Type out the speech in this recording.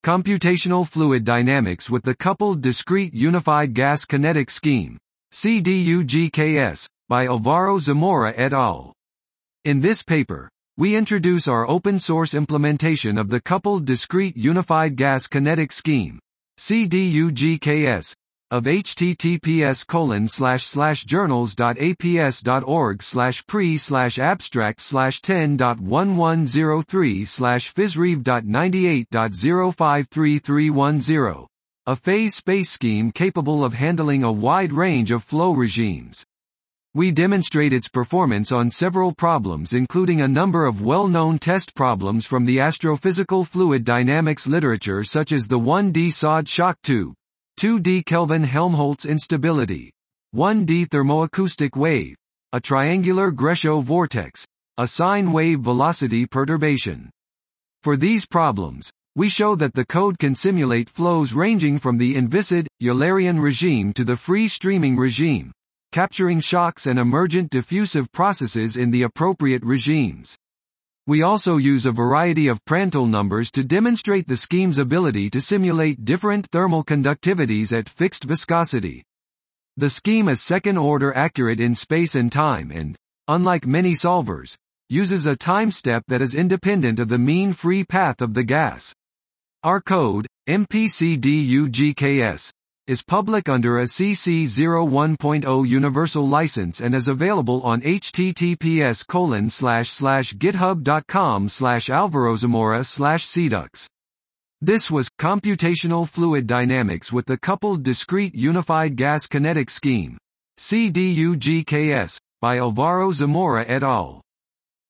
Computational Fluid Dynamics with the Coupled Discrete Unified Gas Kinetic Scheme, CDUGKS, by Alvaro Zamora et al. In this paper, we introduce our open-source implementation of the Coupled Discrete Unified Gas Kinetic Scheme, CDUGKS, of https://journals.aps.org/pre/abstract/10.110.3/physrev.98.053310, a phase space scheme capable of handling a wide range of flow regimes. We demonstrate its performance on several problems, including a number of well-known test problems from the astrophysical fluid dynamics literature, such as the 1D Sod shock tube, 2D Kelvin-Helmholtz instability, 1D thermoacoustic wave, a triangular Greshot vortex, a sine wave velocity perturbation. For these problems, we show that the code can simulate flows ranging from the inviscid, Eulerian regime to the free-streaming regime, capturing shocks and emergent diffusive processes in the appropriate regimes. We also use a variety of Prandtl numbers to demonstrate the scheme's ability to simulate different thermal conductivities at fixed viscosity. The scheme is second-order accurate in space and time and, unlike many solvers, uses a time step that is independent of the mean free path of the gas. Our code, MPCDUGKS, is public under a CC 01.0 universal license and is available on https://github.com/alvarozamora/cdux. This was Computational Fluid Dynamics with the Coupled Discrete Unified Gas Kinetic Scheme, CDUGKS, by Alvaro Zamora et al.